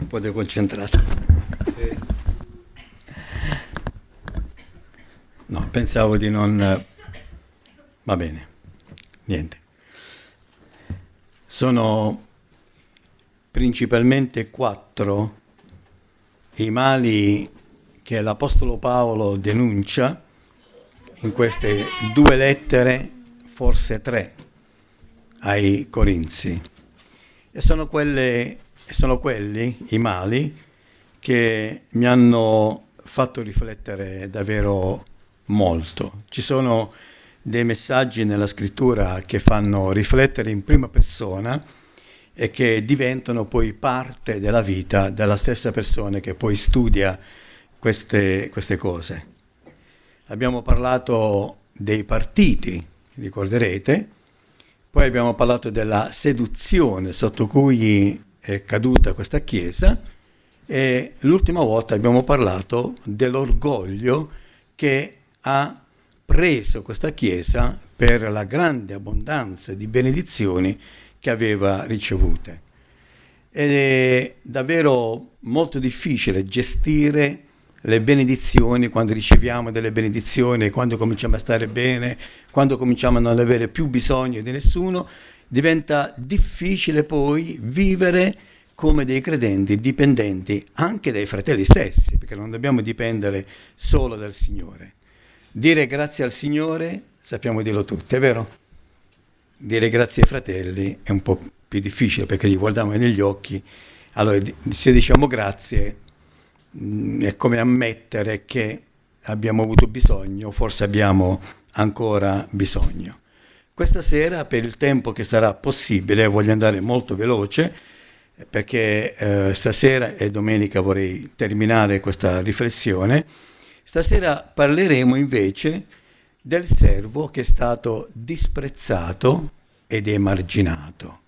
un po' deconcentrato. Sì. No, pensavo di non... Va bene, niente. Sono principalmente 4 i mali che l'Apostolo Paolo denuncia in queste 2 lettere, forse 3, ai Corinzi. E sono quelli i mali che mi hanno fatto riflettere davvero molto. Ci sono dei messaggi nella scrittura che fanno riflettere in prima persona e che diventano poi parte della vita della stessa persona che poi studia queste cose. Abbiamo parlato dei partiti, ricorderete, poi abbiamo parlato della seduzione sotto cui è caduta questa Chiesa e l'ultima volta abbiamo parlato dell'orgoglio che ha preso questa Chiesa per la grande abbondanza di benedizioni che aveva ricevute. Ed è davvero molto difficile gestire le benedizioni, quando riceviamo delle benedizioni, quando cominciamo a stare bene, quando cominciamo a non avere più bisogno di nessuno, diventa difficile poi vivere come dei credenti dipendenti anche dai fratelli stessi, perché non dobbiamo dipendere solo dal Signore. Dire grazie al Signore, sappiamo dirlo tutti, è vero? Dire grazie ai fratelli è un po' più difficile perché li guardiamo negli occhi. Allora, se diciamo grazie, è come ammettere che abbiamo avuto bisogno, forse abbiamo ancora bisogno. Questa sera, per il tempo che sarà possibile, voglio andare molto veloce, perché stasera e domenica vorrei terminare questa riflessione. Stasera parleremo invece del servo che è stato disprezzato ed emarginato.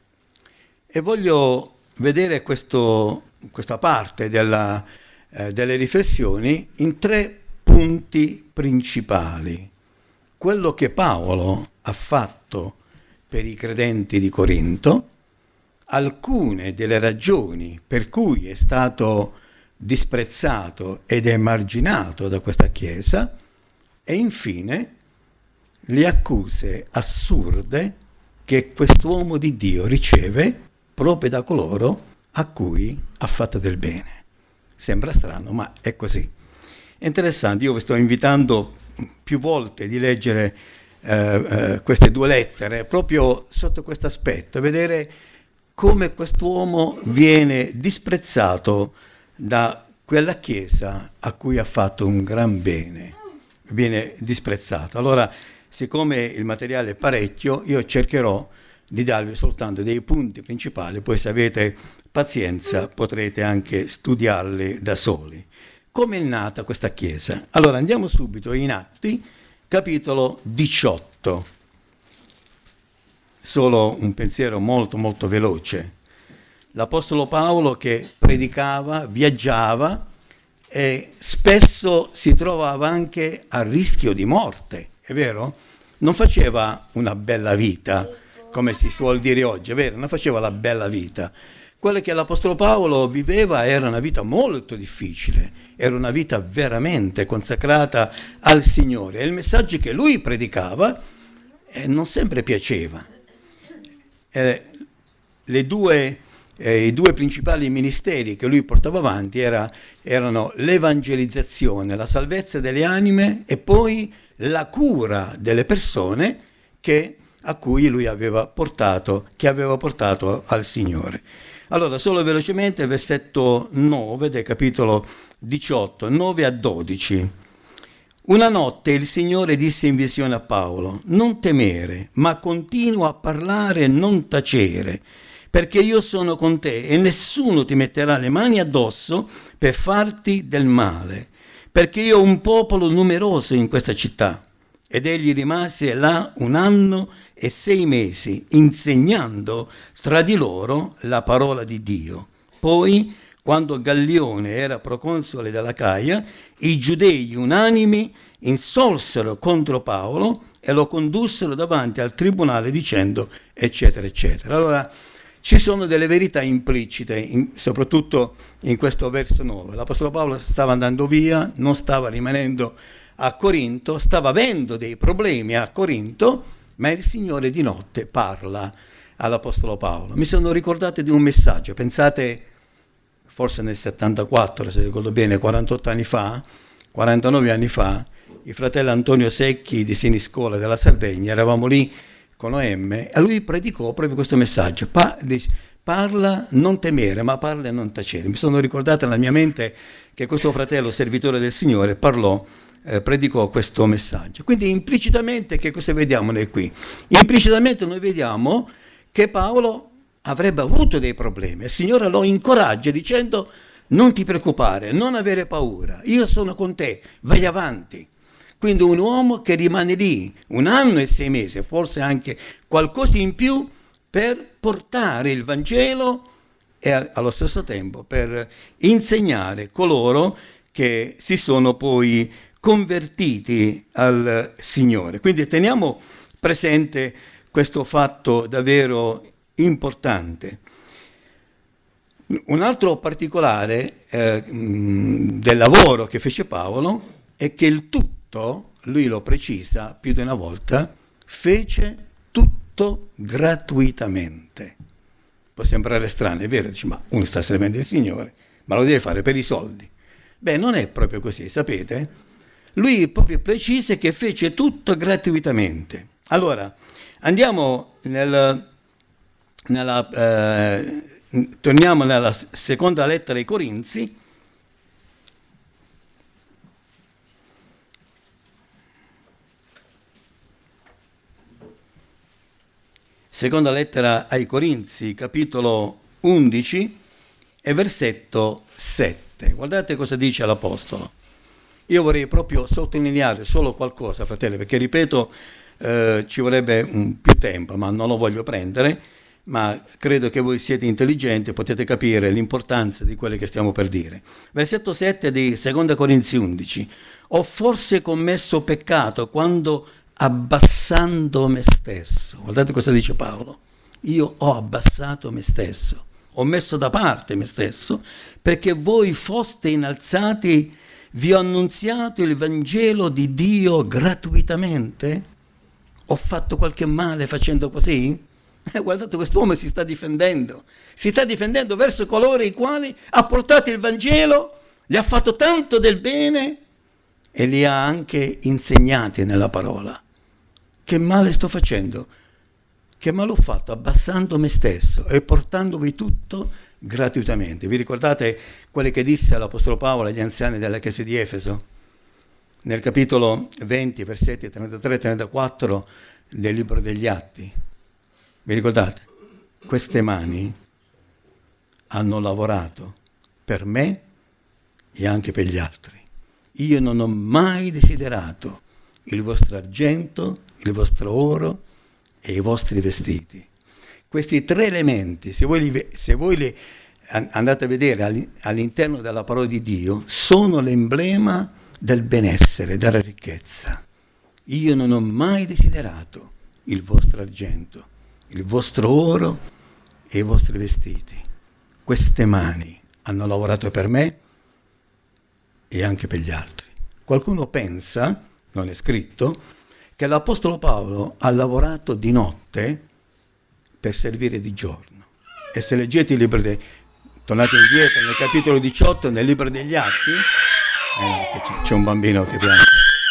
E voglio vedere questa parte delle riflessioni in 3 punti principali. Quello che Paolo ha fatto per i credenti di Corinto, alcune delle ragioni per cui è stato disprezzato ed emarginato da questa Chiesa e infine le accuse assurde che quest'uomo di Dio riceve proprio da coloro a cui ha fatto del bene. Sembra strano, ma è così. È interessante, io vi sto invitando più volte di leggere queste 2 lettere proprio sotto questo aspetto, vedere come quest'uomo viene disprezzato da quella Chiesa a cui ha fatto un gran bene, viene disprezzato. Allora, siccome il materiale è parecchio, io cercherò di darvi soltanto dei punti principali, poi se avete pazienza potrete anche studiarli da soli. Come è nata questa Chiesa? Allora, andiamo subito in Atti, capitolo 18. Solo un pensiero molto molto veloce. L'Apostolo Paolo che predicava, viaggiava e spesso si trovava anche a rischio di morte, è vero? Non faceva una bella vita, come si suol dire oggi, è vero? Non faceva la bella vita. Quella che l'Apostolo Paolo viveva era una vita molto difficile, era una vita veramente consacrata al Signore. E il messaggio che lui predicava non sempre piaceva. I 2 principali ministeri che lui portava avanti erano l'evangelizzazione, la salvezza delle anime e poi la cura delle persone a cui lui aveva portato al Signore. Allora, solo velocemente, versetto 9 del capitolo 18, 9 a 12. Una notte il Signore disse in visione a Paolo: non temere, ma continua a parlare e non tacere, perché io sono con te e nessuno ti metterà le mani addosso per farti del male, perché io ho un popolo numeroso in questa città. Ed egli rimase là 1 anno e 6 mesi, insegnando tra di loro la parola di Dio. Poi, quando Gallione era proconsole dell'Acaia, i giudei unanimi insolsero contro Paolo e lo condussero davanti al tribunale dicendo eccetera eccetera. Allora ci sono delle verità implicite, soprattutto in questo verso 9. L'Apostolo Paolo stava andando via, non stava rimanendo a Corinto, stava avendo dei problemi a Corinto, ma il Signore di notte parla all'Apostolo Paolo. Mi sono ricordato di un messaggio, pensate, forse nel 74, se ricordo bene, 48 anni fa, 49 anni fa, il fratello Antonio Secchi di Siniscola della Sardegna, eravamo lì con OM, e lui predicò proprio questo messaggio: parla, non temere, ma parla e non tacere. Mi sono ricordato nella mia mente che questo fratello, servitore del Signore, predicò questo messaggio. Quindi implicitamente, che cosa vediamo noi qui? Implicitamente noi vediamo che Paolo avrebbe avuto dei problemi. Il Signore lo incoraggia dicendo: non ti preoccupare, non avere paura, io sono con te, vai avanti. Quindi un uomo che rimane lì 1 anno e 6 mesi, forse anche qualcosa in più, per portare il Vangelo e allo stesso tempo per insegnare coloro che si sono poi convertiti al Signore. Quindi teniamo presente questo fatto davvero importante. Un altro particolare del lavoro che fece Paolo è che il tutto, lui lo precisa più di una volta, fece tutto gratuitamente. Può sembrare strano, è vero, dice, ma uno sta servendo il Signore, ma lo deve fare per i soldi. Beh, non è proprio così, sapete? Lui proprio precisa che fece tutto gratuitamente. Allora, andiamo torniamo nella seconda lettera ai Corinzi. Seconda lettera ai Corinzi, capitolo 11 e versetto 7. Guardate cosa dice l'Apostolo. Io vorrei proprio sottolineare solo qualcosa, fratelli, perché ripeto, ci vorrebbe più tempo, ma non lo voglio prendere, ma credo che voi siete intelligenti e potete capire l'importanza di quelle che stiamo per dire. Versetto 7 di Seconda Corinzi 11. Ho forse commesso peccato quando abbassando me stesso. Guardate cosa dice Paolo. Io ho abbassato me stesso, ho messo da parte me stesso, perché voi foste innalzati, vi ho annunziato il Vangelo di Dio gratuitamente. Ho fatto qualche male facendo così? Guardate, quest'uomo si sta difendendo verso coloro i quali ha portato il Vangelo, gli ha fatto tanto del bene e li ha anche insegnati nella parola. Che male sto facendo? Che male ho fatto abbassando me stesso e portandovi tutto gratuitamente. Vi ricordate quello che disse l'Apostolo Paolo agli anziani della chiesa di Efeso? Nel capitolo 20, versetti 33-34 del libro degli Atti. Vi ricordate? Queste mani hanno lavorato per me e anche per gli altri. Io non ho mai desiderato il vostro argento, il vostro oro e i vostri vestiti. Questi 3 elementi, se voi li andate a vedere all'interno della parola di Dio, sono l'emblema del benessere, della ricchezza. Io non ho mai desiderato il vostro argento, il vostro oro e i vostri vestiti. Queste mani hanno lavorato per me e anche per gli altri. Qualcuno pensa, non è scritto, che l'Apostolo Paolo ha lavorato di notte per servire di giorno. E se leggete il libro tornate indietro nel capitolo 18, nel libro degli Atti, c'è un bambino che piange.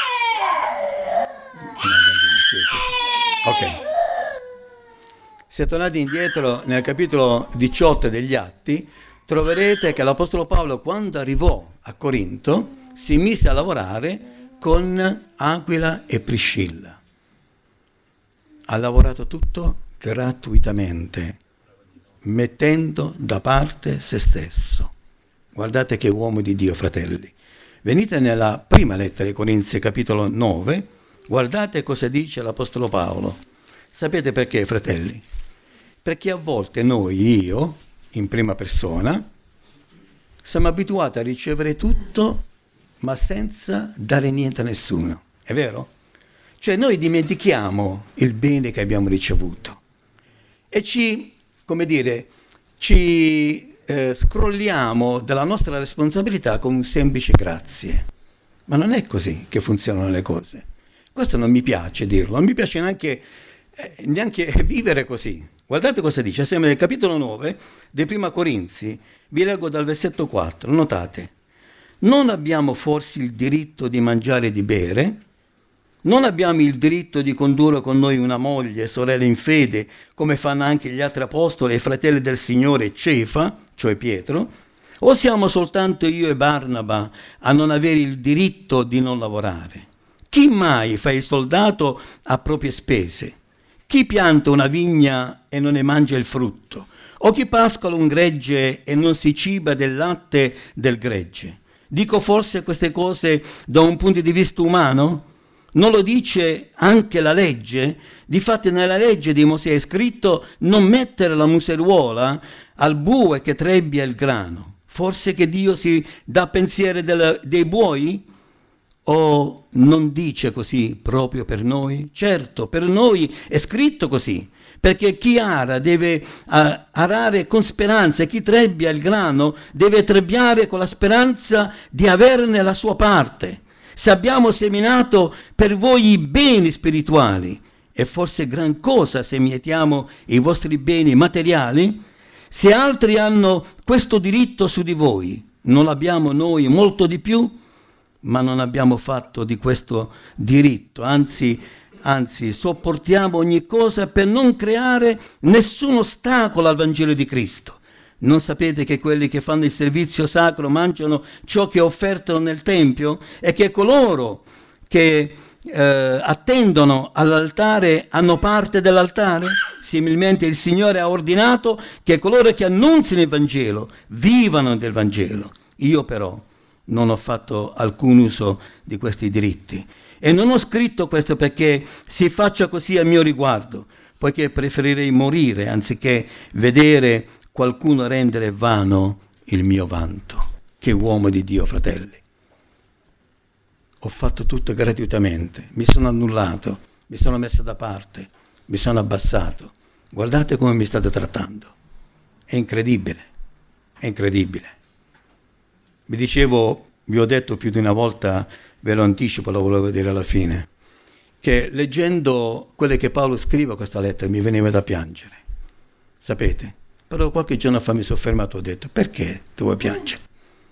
Sì. Ok. Se tornate indietro nel capitolo 18 degli Atti, troverete che l'Apostolo Paolo, quando arrivò a Corinto, si mise a lavorare con Aquila e Priscilla. Ha lavorato tutto gratuitamente, mettendo da parte se stesso. Guardate che uomo di Dio, fratelli. Venite nella prima lettera ai Corinzi, capitolo 9, guardate cosa dice l'Apostolo Paolo. Sapete perché, fratelli? Perché a volte io, in prima persona, siamo abituati a ricevere tutto, ma senza dare niente a nessuno. È vero? Cioè noi dimentichiamo il bene che abbiamo ricevuto e ci come dire, ci scrolliamo dalla nostra responsabilità con un semplice grazie. Ma non è così che funzionano le cose. Questo non mi piace dirlo, non mi piace neanche vivere così. Guardate cosa dice, sempre nel capitolo 9 dei Prima Corinzi, vi leggo dal versetto 4, notate: non abbiamo forse il diritto di mangiare e di bere? Non abbiamo il diritto di condurre con noi una moglie, sorella in fede, come fanno anche gli altri apostoli e fratelli del Signore Cefa, cioè Pietro? O siamo soltanto io e Barnaba a non avere il diritto di non lavorare? Chi mai fa il soldato a proprie spese? Chi pianta una vigna e non ne mangia il frutto? O chi pascola un gregge e non si ciba del latte del gregge? Dico forse queste cose da un punto di vista umano? Non lo dice anche la legge? Difatti nella legge di Mosè è scritto: non mettere la museruola al bue che trebbia il grano. Forse che Dio si dà pensiero dei buoi? O non dice così proprio per noi? Certo, per noi è scritto così, perché chi ara deve arare con speranza e chi trebbia il grano deve trebbiare con la speranza di averne la sua parte. Se abbiamo seminato per voi i beni spirituali, è forse gran cosa se mietiamo i vostri beni materiali? Se altri hanno questo diritto su di voi, non l'abbiamo noi molto di più? Ma non abbiamo fatto di questo diritto, anzi sopportiamo ogni cosa per non creare nessun ostacolo al Vangelo di Cristo. Non sapete che quelli che fanno il servizio sacro mangiano ciò che offertano nel Tempio e che coloro che attendono all'altare hanno parte dell'altare? Similmente il Signore ha ordinato che coloro che annunziano il Vangelo vivano del Vangelo. Io però non ho fatto alcun uso di questi diritti e non ho scritto questo perché si faccia così a mio riguardo, poiché preferirei morire anziché vedere qualcuno rendere vano il mio vanto. Che uomo di Dio, fratelli! Ho fatto tutto gratuitamente, mi sono annullato, mi sono messo da parte, mi sono abbassato. Guardate come mi state trattando. È incredibile, è incredibile. Vi dicevo, vi ho detto più di una volta, ve lo anticipo, lo volevo dire alla fine, che leggendo quelle che Paolo scrive a questa lettera mi veniva da piangere. Sapete? Però qualche giorno fa mi sono fermato e ho detto: perché devo piangere?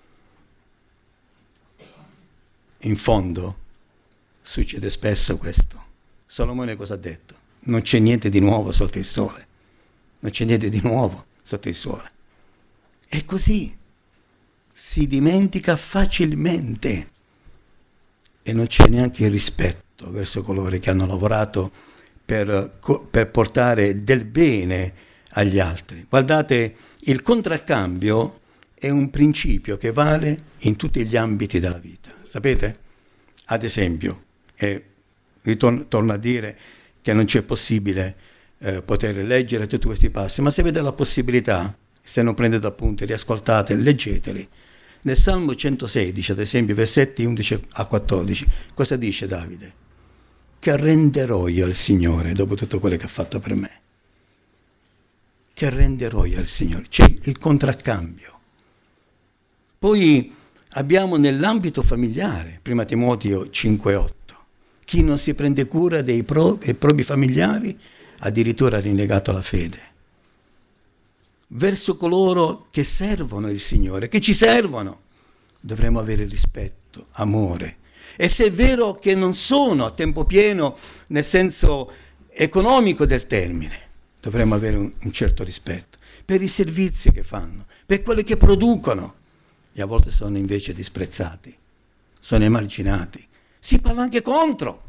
In fondo succede spesso questo. Solomone cosa ha detto? Non c'è niente di nuovo sotto il sole. Non c'è niente di nuovo sotto il sole. È così. Si dimentica facilmente e non c'è neanche il rispetto verso coloro che hanno lavorato per portare del bene agli altri. Guardate, il contraccambio è un principio che vale in tutti gli ambiti della vita. Sapete? Ad esempio, torno a dire che non c'è possibile poter leggere tutti questi passi, ma se avete la possibilità, se non prendete appunti, riascoltate, leggeteli. Nel Salmo 116, ad esempio, versetti 11 a 14, cosa dice Davide? Che renderò io al Signore dopo tutto quello che ha fatto per me? Che renderò io al Signore? C'è il contraccambio. Poi abbiamo nell'ambito familiare, 1 Timoteo 5,8, chi non si prende cura dei propri familiari addirittura ha rinnegato la fede. Verso coloro che servono il Signore, che ci servono, dovremo avere rispetto, amore. E se è vero che non sono a tempo pieno nel senso economico del termine, dovremo avere un certo rispetto per i servizi che fanno, per quelli che producono, e a volte sono invece disprezzati, sono emarginati. Si parla anche contro.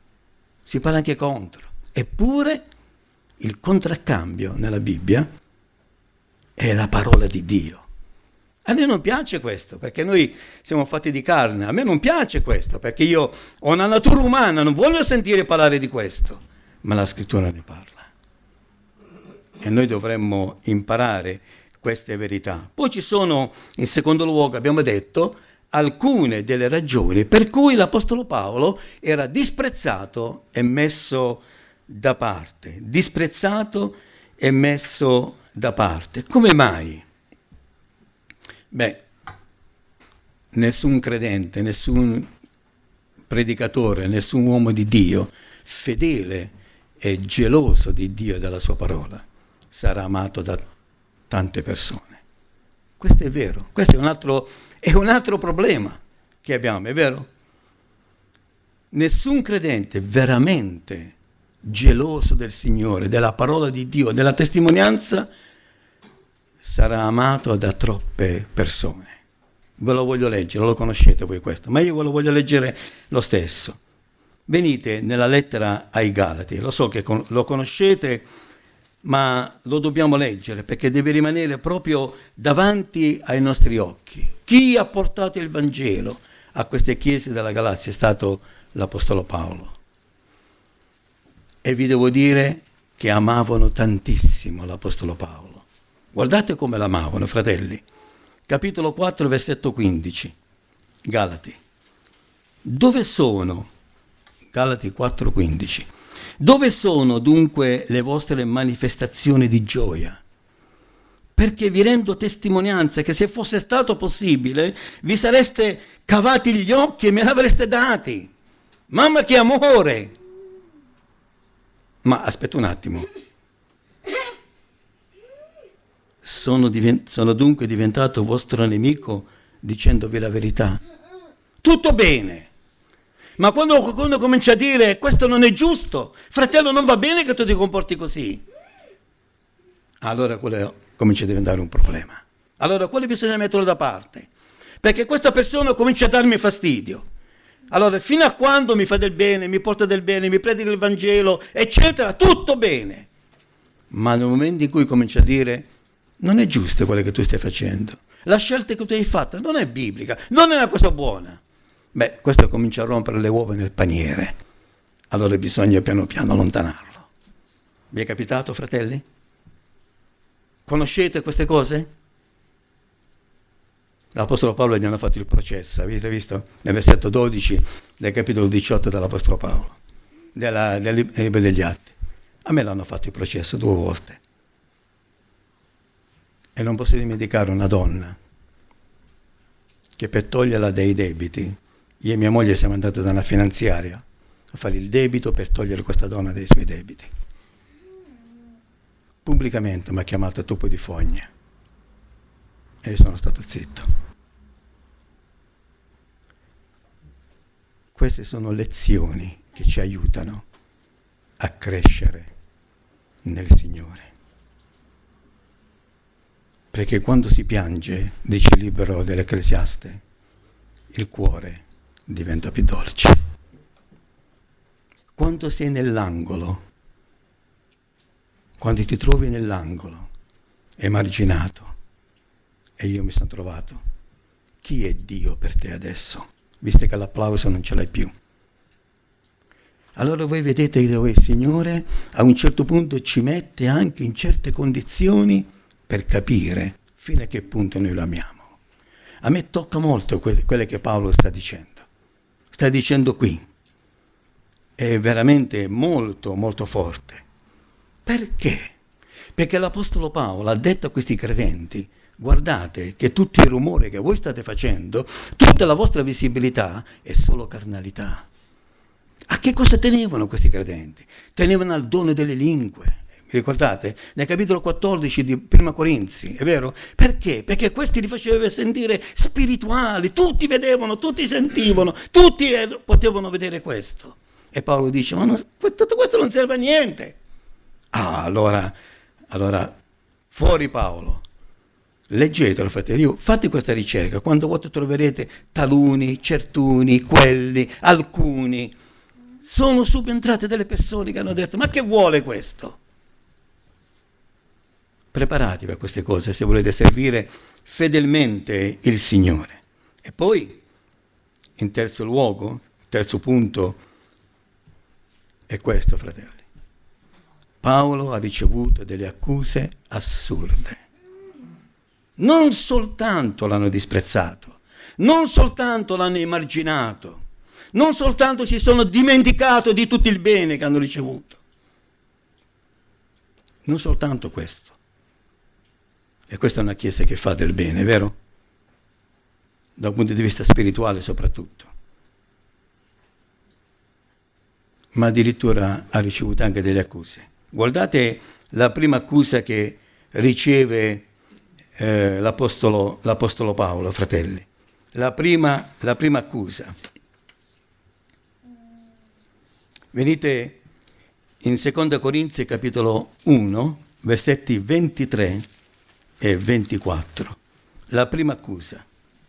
Eppure il contraccambio nella Bibbia è la parola di Dio. A noi non piace questo, perché noi siamo fatti di carne. A me non piace questo, perché io ho una natura umana, non voglio sentire parlare di questo. Ma la Scrittura ne parla. E noi dovremmo imparare queste verità. Poi ci sono, in secondo luogo, abbiamo detto, alcune delle ragioni per cui l'Apostolo Paolo era disprezzato e messo da parte. Disprezzato e messo da parte. Come mai? Beh, nessun credente, nessun predicatore, nessun uomo di Dio fedele e geloso di Dio e della sua parola sarà amato da tante persone. Questo è vero, questo è un altro problema che abbiamo, è vero? Nessun credente veramente geloso del Signore, della parola di Dio, della testimonianza, sarà amato da troppe persone. Ve lo voglio leggere, lo conoscete voi questo, ma io ve lo voglio leggere lo stesso. Venite nella lettera ai Galati, lo so che lo conoscete, ma lo dobbiamo leggere perché deve rimanere proprio davanti ai nostri occhi. Chi ha portato il Vangelo a queste chiese della Galazia è stato l'Apostolo Paolo. E vi devo dire che amavano tantissimo l'Apostolo Paolo. Guardate come l'amavano, fratelli. Capitolo 4, versetto 15. Galati. Dove sono? Galati 4, 15. Dove sono dunque le vostre manifestazioni di gioia? Perché vi rendo testimonianza che se fosse stato possibile vi sareste cavati gli occhi e me l'avreste dati. Mamma, che amore! Ma aspetta un attimo. Sono dunque diventato vostro nemico dicendovi la verità? Tutto bene. Ma quando qualcuno comincia a dire questo non è giusto, fratello, non va bene che tu ti comporti così, allora quello comincia a diventare un problema. Allora quello bisogna metterlo da parte, perché questa persona comincia a darmi fastidio. Allora fino a quando mi fa del bene, mi porta del bene, mi predica il Vangelo, eccetera, tutto bene. Ma nel momento in cui comincia a dire non è giusto quello che tu stai facendo, la scelta che tu hai fatta non è biblica, non è una cosa buona, beh, questo comincia a rompere le uova nel paniere. Allora bisogna piano piano allontanarlo. Vi è capitato, fratelli? Conoscete queste cose? L'Apostolo Paolo gli hanno fatto il processo, avete visto? Nel versetto 12 del capitolo 18 dell'Apostolo Paolo, del libro degli Atti. A me l'hanno fatto il processo 2 volte. E non posso dimenticare una donna che per toglierla dai debiti, io e mia moglie siamo andati da una finanziaria a fare il debito per togliere questa donna dai suoi debiti. Pubblicamente mi ha chiamato topo di fogne e io sono stato zitto. Queste sono lezioni che ci aiutano a crescere nel Signore. Perché quando si piange, dice il libro dell'Ecclesiaste, il cuore diventa più dolce. Quando sei nell'angolo, quando ti trovi nell'angolo, emarginato, e io mi sono trovato, chi è Dio per te adesso? Visto che l'applauso non ce l'hai più. Allora voi vedete dove il Signore a un certo punto ci mette anche in certe condizioni per capire fino a che punto noi lo amiamo. A me tocca molto quello che Paolo sta dicendo. Sta dicendo qui. È veramente molto, molto forte. Perché? Perché l'Apostolo Paolo ha detto a questi credenti: guardate che tutto il rumore che voi state facendo, tutta la vostra visibilità è solo carnalità. A che cosa tenevano questi credenti? Tenevano al dono delle lingue. Vi ricordate? Nel capitolo 14 di Prima Corinzi, è vero? Perché? Perché questi li faceva sentire spirituali, tutti vedevano, tutti sentivano, tutti potevano vedere questo. E Paolo dice, ma tutto questo non serve a niente. Allora, fuori Paolo. Leggetelo, fratelli, fate questa ricerca, quando voi troverete taluni, certuni, quelli, alcuni, sono subentrate delle persone che hanno detto, ma che vuole questo? Preparatevi a queste cose se volete servire fedelmente il Signore. E poi, in terzo luogo, terzo punto, è questo, fratelli. Paolo ha ricevuto delle accuse assurde. Non soltanto l'hanno disprezzato, non soltanto l'hanno emarginato, non soltanto si sono dimenticato di tutto il bene che hanno ricevuto. Non soltanto questo, E questa è una chiesa che fa del bene, vero? Da un punto di vista spirituale soprattutto. Ma addirittura ha ricevuto anche delle accuse. Guardate la prima accusa che riceve l'Apostolo Paolo, fratelli. La prima accusa. Venite in 2 Corinzi capitolo 1, versetti 23 e 24. La prima accusa.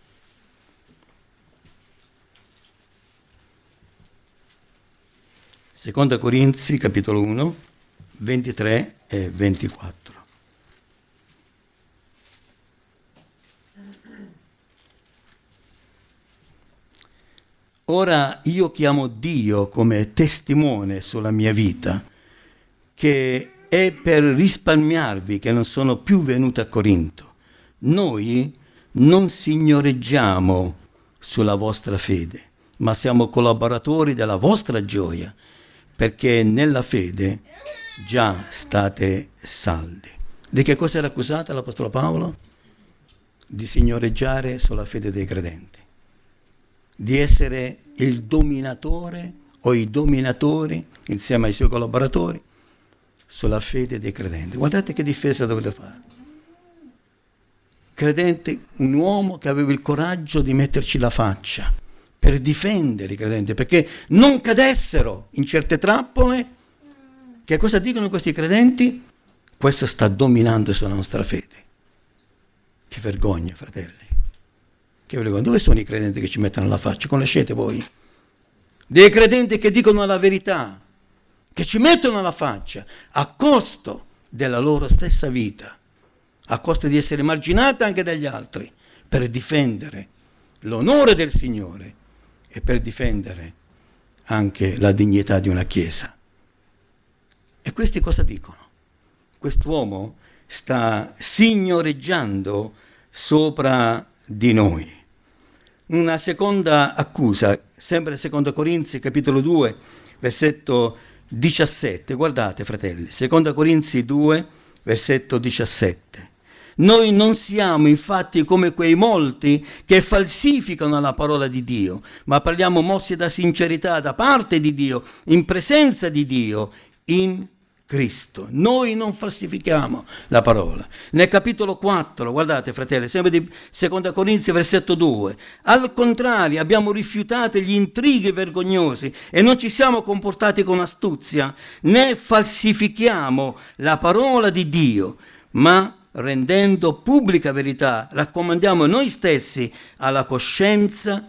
Seconda Corinzi, capitolo 1, 23 e 24. Ora io chiamo Dio come testimone sulla mia vita, che è per risparmiarvi che non sono più venuto a Corinto. Noi non signoreggiamo sulla vostra fede, ma siamo collaboratori della vostra gioia, perché nella fede già state saldi. Di che cosa era accusato l'Apostolo Paolo? Di signoreggiare sulla fede dei credenti, di essere il dominatore o i dominatori insieme ai suoi collaboratori sulla fede dei credenti. Guardate che difesa dovete fare. Credente, un uomo che aveva il coraggio di metterci la faccia per difendere i credenti, perché non cadessero in certe trappole. Che cosa dicono questi credenti? Questo sta dominando sulla nostra fede. Che vergogna, fratelli. Che vergogna. Dove sono i credenti che ci mettono la faccia? Conoscete voi? Dei credenti che dicono la verità, che ci mettono la faccia a costo della loro stessa vita, a costo di essere marginati anche dagli altri, per difendere l'onore del Signore e per difendere anche la dignità di una chiesa. E questi cosa dicono? Quest'uomo sta signoreggiando sopra di noi. Una seconda accusa, sempre 2 Corinzi capitolo 2, versetto 17. Guardate, fratelli, 2 Corinzi 2, versetto 17. Noi non siamo infatti come quei molti che falsificano la parola di Dio, ma parliamo mossi da sincerità da parte di Dio, in presenza di Dio, in Cristo. Noi non falsifichiamo la parola. Nel capitolo 4, guardate fratelli, sempre di 2 Corinzi versetto 2, al contrario abbiamo rifiutato gli intrighi vergognosi e non ci siamo comportati con astuzia, né falsifichiamo la parola di Dio, ma rendendo pubblica verità, raccomandiamo noi stessi alla coscienza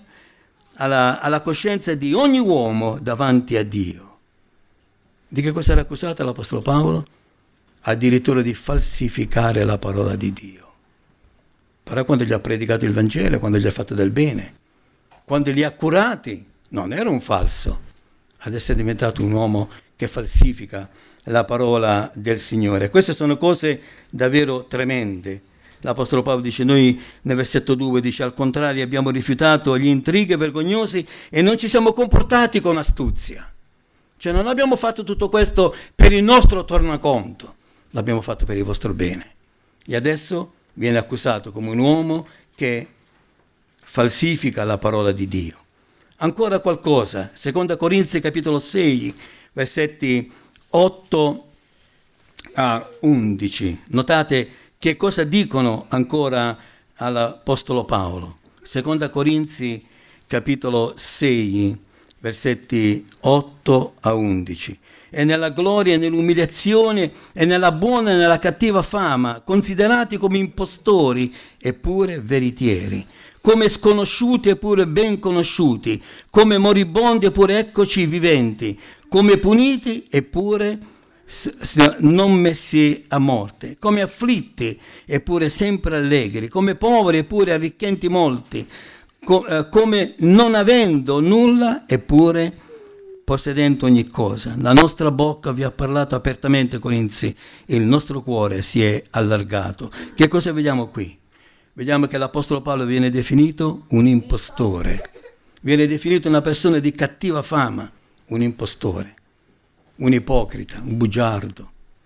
di ogni uomo davanti a Dio. Di che cosa era accusato l'Apostolo Paolo? Addirittura di falsificare la parola di Dio. Però quando gli ha predicato il Vangelo, quando gli ha fatto del bene, quando li ha curati, non era un falso. Adesso è diventato un uomo che falsifica la parola del Signore. Queste sono cose davvero tremende. L'Apostolo Paolo dice, noi nel versetto 2 dice, al contrario abbiamo rifiutato gli intrighi vergognosi e non ci siamo comportati con astuzia. Cioè non abbiamo fatto tutto questo per il nostro tornaconto, l'abbiamo fatto per il vostro bene. E adesso viene accusato come un uomo che falsifica la parola di Dio. Ancora qualcosa, 2 Corinzi capitolo 6, versetti 8 a 11. Notate che cosa dicono ancora all'Apostolo Paolo. 2 Corinzi capitolo 6, versetti 8 a 11. E nella gloria e nell'umiliazione e nella buona e nella cattiva fama, considerati come impostori eppure veritieri, come sconosciuti eppure ben conosciuti, come moribondi eppure eccoci viventi, come puniti eppure non messi a morte, come afflitti eppure sempre allegri, come poveri eppure arricchenti molti, come non avendo nulla eppure possedendo ogni cosa. La nostra bocca vi ha parlato apertamente, Corinzi, il nostro cuore si è allargato. Che cosa vediamo qui? Vediamo che l'Apostolo Paolo viene definito un impostore, viene definito una persona di cattiva fama, un impostore, un ipocrita, un bugiardo.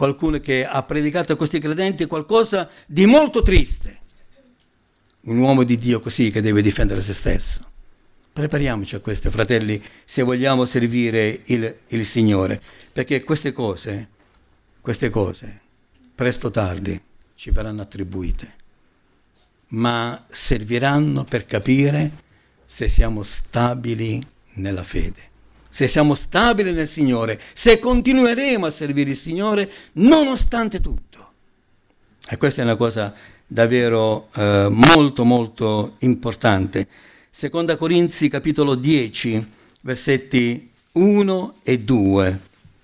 qualcuno che ha predicato a questi credenti qualcosa di molto triste. Un uomo di Dio così che deve difendere se stesso. Prepariamoci a questo, fratelli, se vogliamo servire il Signore, perché queste cose, presto o tardi, ci verranno attribuite, ma serviranno per capire se siamo stabili nella fede, se siamo stabili nel Signore, se continueremo a servire il Signore nonostante tutto. E questa è una cosa davvero molto molto importante. Seconda Corinzi capitolo 10, versetti 1 e 2.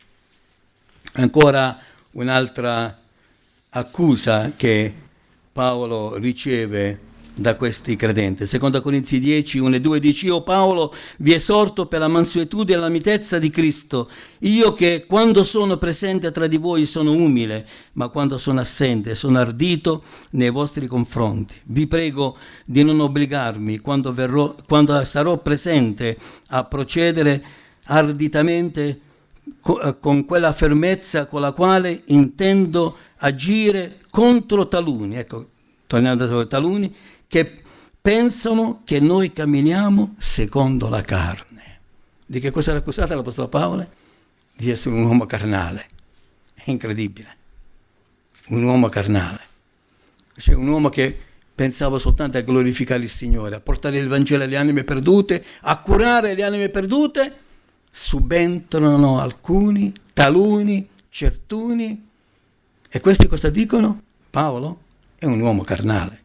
Ancora un'altra accusa che Paolo riceve da questi credenti. Seconda Corinzi 10, 1 e 2 dice: io Paolo vi esorto per la mansuetudine e la mitezza di Cristo, io che quando sono presente tra di voi sono umile, ma quando sono assente sono ardito nei vostri confronti. Vi prego di non obbligarmi quando sarò presente a procedere arditamente con quella fermezza con la quale intendo agire contro taluni, ecco, tornando a taluni, che pensano che noi camminiamo secondo la carne. Di che cosa era accusato l'Apostolo Paolo? Di essere un uomo carnale. È incredibile. Un uomo carnale. Cioè un uomo che pensava soltanto a glorificare il Signore, a portare il Vangelo alle anime perdute, a curare le anime perdute. Subentrano alcuni, taluni, certuni. E questi cosa dicono? Paolo è un uomo carnale.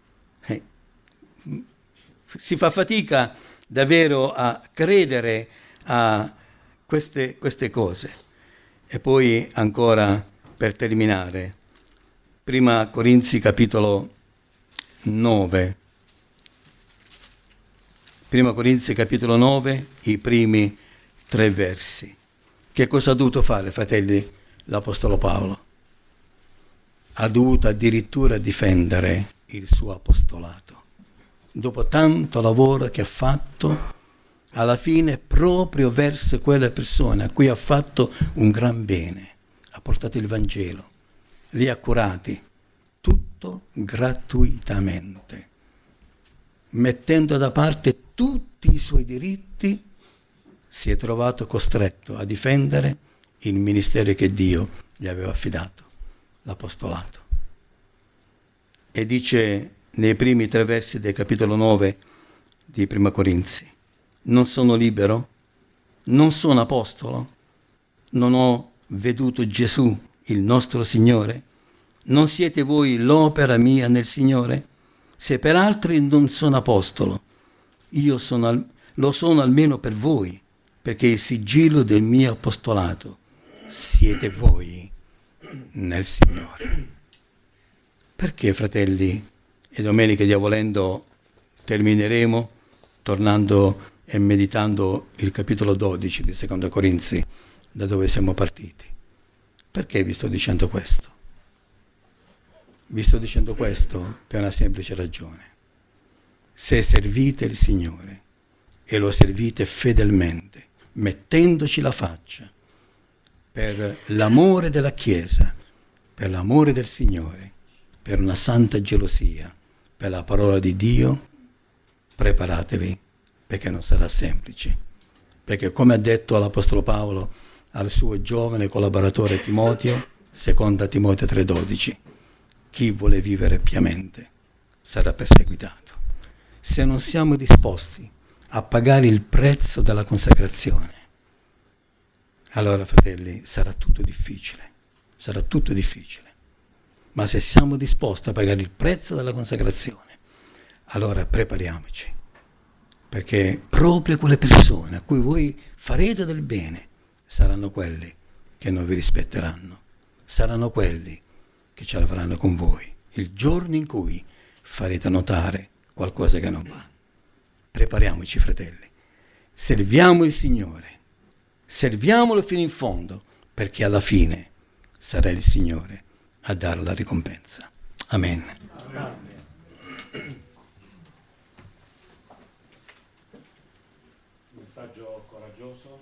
Si fa fatica davvero a credere a queste cose. E poi ancora, per terminare, prima Corinzi capitolo 9. Prima Corinzi capitolo 9, i primi 3 versi. Che cosa ha dovuto fare, fratelli, l'Apostolo Paolo? Ha dovuto addirittura difendere il suo apostolato. Dopo tanto lavoro che ha fatto, alla fine proprio verso quelle persone a cui ha fatto un gran bene, ha portato il Vangelo, li ha curati, tutto gratuitamente, mettendo da parte tutti i suoi diritti, si è trovato costretto a difendere il ministero che Dio gli aveva affidato, l'apostolato. E dice nei primi 3 versi del capitolo 9 di Prima Corinzi: non sono libero, non sono apostolo, non ho veduto Gesù, il nostro Signore? Non siete voi l'opera mia nel Signore? Se per altri non sono apostolo, io lo sono almeno per voi, perché il sigillo del mio apostolato siete voi nel Signore. Perché, fratelli, e domenica, Dio volendo, termineremo tornando e meditando il capitolo 12 di Seconda Corinzi, da dove siamo partiti. Perché vi sto dicendo questo? Vi sto dicendo questo per una semplice ragione. Se servite il Signore e lo servite fedelmente, mettendoci la faccia, per l'amore della Chiesa, per l'amore del Signore, per una santa gelosia, per la parola di Dio, preparatevi, perché non sarà semplice. Perché, come ha detto l'Apostolo Paolo al suo giovane collaboratore Timoteo, seconda Timoteo 3,12, chi vuole vivere piamente sarà perseguitato. Se non siamo disposti a pagare il prezzo della consacrazione, allora, fratelli, sarà tutto difficile. Ma se siamo disposti a pagare il prezzo della consacrazione, allora prepariamoci, perché proprio quelle persone a cui voi farete del bene saranno quelli che non vi rispetteranno, saranno quelli che ce la faranno con voi il giorno in cui farete notare qualcosa che non va. Prepariamoci, fratelli, serviamo il Signore, serviamolo fino in fondo, perché alla fine sarà il Signore a dare la ricompensa. Amen. Amen.